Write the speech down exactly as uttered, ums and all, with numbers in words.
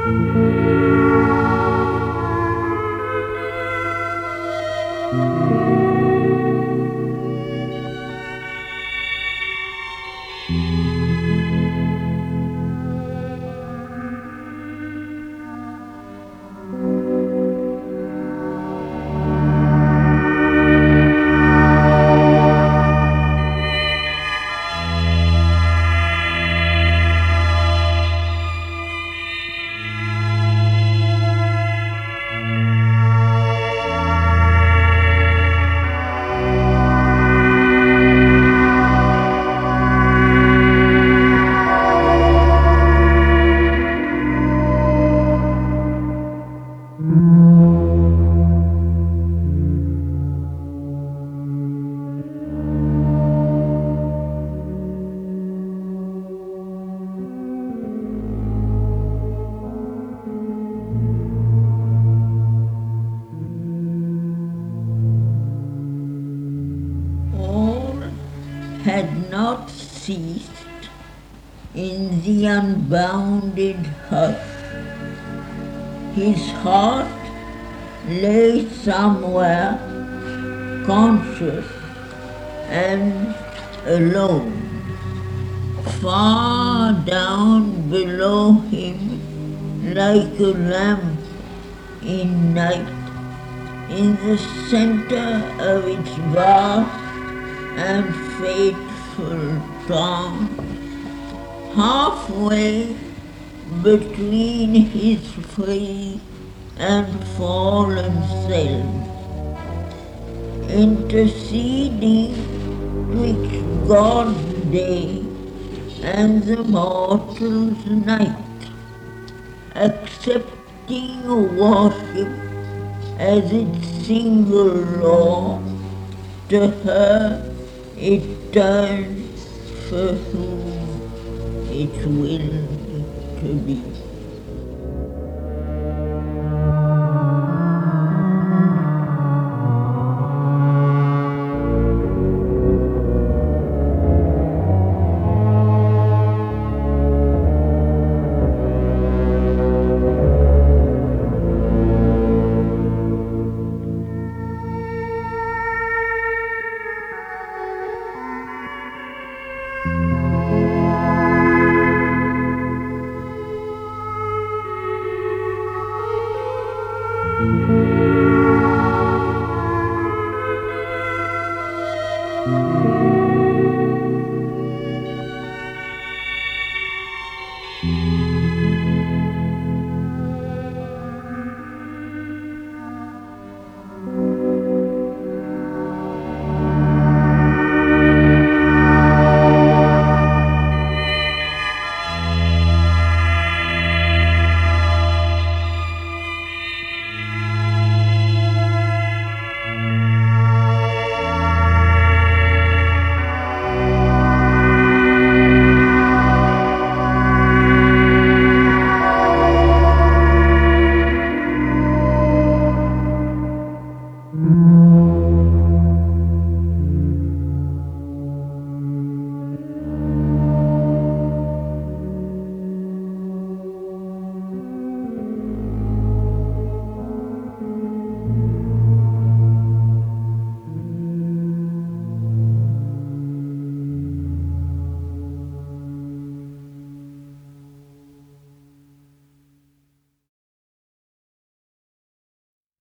Had not ceased in the unbounded hush. His heart lay somewhere conscious and alone. Far down below him, like a lamp in night, in the center of its vast and fateful dawn, halfway between his free and fallen self, interceding twixt God's day and the mortal's night, accepting worship as its single law. To her it turns for whom it will to be. Thank you.